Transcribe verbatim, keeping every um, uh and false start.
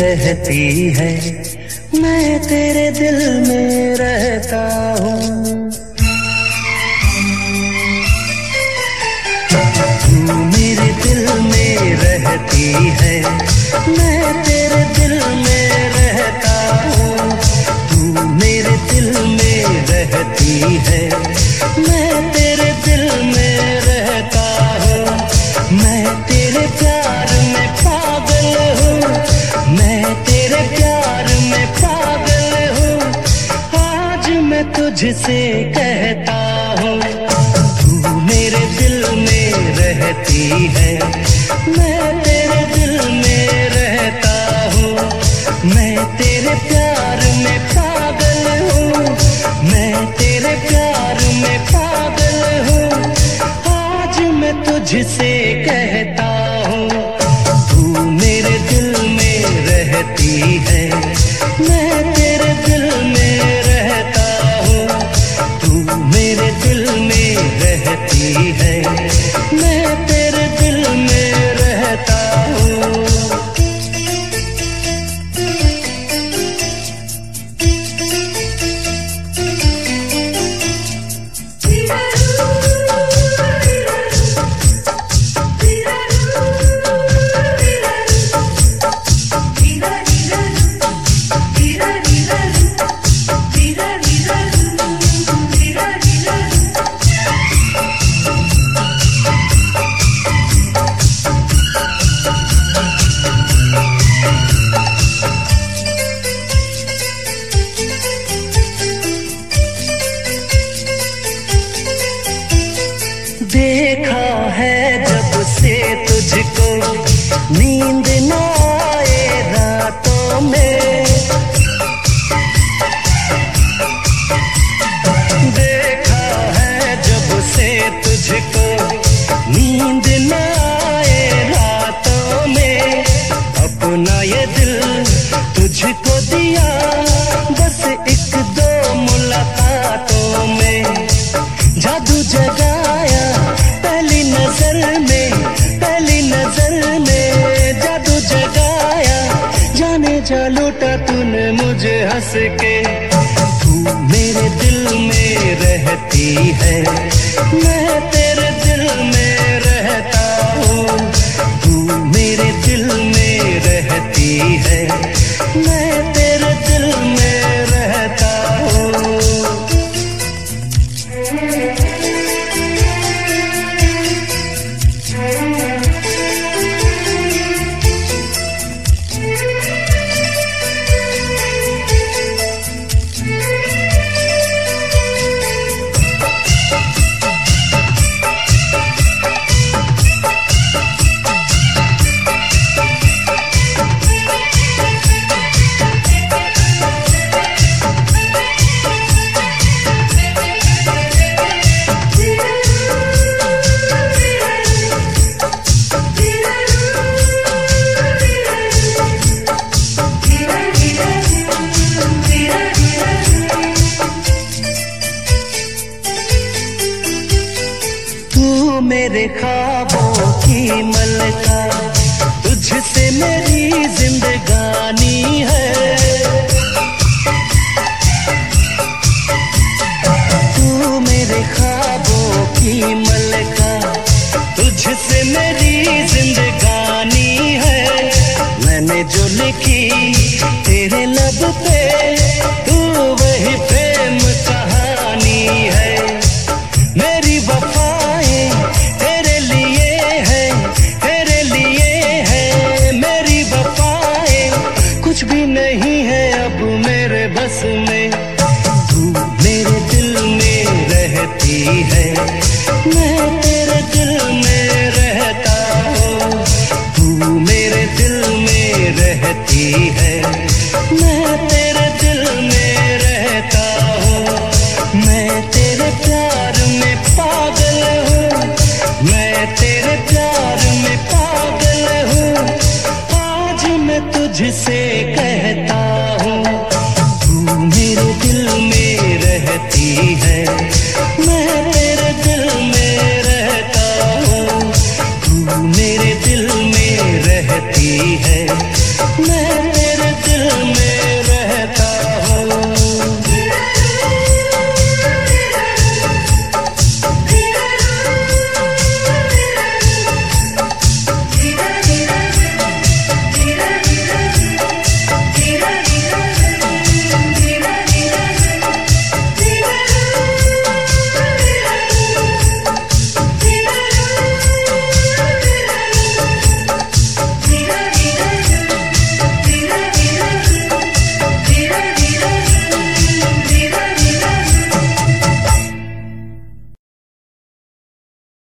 रहती है, मैं तेरे दिल में रहता हूँ। तू मेरे दिल में रहती है, मैं तेरे दिल में रहता हूँ। तू मेरे दिल में रहती है, मैं तेरे दिल में रहता हूँ। मैं तेरे प्यार में पागल हूँ, मैं तेरे प्यार में पागल हूँ। आज मैं तुझसे कहता हूँ, तू मेरे दिल में रहती है, मैं तेरे दिल में रहता हूँ। मैं तेरे प्यार में पागल हूँ, मैं तेरे प्यार में पागल हूँ। आज मैं तुझसे कहता हूँ, तू मेरे दिल में रहती है, मैं तेरे दिल में रहता हूँ। तू मेरे दिल में रहती है, मैं तेरे दिल में रहता हूँ। देखा है जब से तुझको, नींद न आए रातों में। देखा है जब से तुझको, नींद न आए रातों में। अपना ये दिल तुझको दिया, बस एक दो मुलाकातों में। जादू जगाया पहली नजर में, पहली नजर में जादू जगाया। जाने जा लूटा तूने मुझे हंस के। तू मेरे दिल में रहती है, मैं तेरे दिल में रहता हूँ। तू मेरे दिल में रहती है, मैं तेरे दिल में रहता हूँ। मेरे ख्वाबों की मलका, तुझसे मेरी जिंदगानी है। तू मेरे ख्वाबों की मलका, तुझसे मेरी जिंदगानी है। मैंने जो लिखी तेरे लब पे, तू वही प्रेम कहानी है। मेरी वफाएं तेरे लिए है, तेरे लिए है। मेरी वफाएं कुछ भी नहीं है अब मेरे बस में। तू मेरे दिल में रहती है,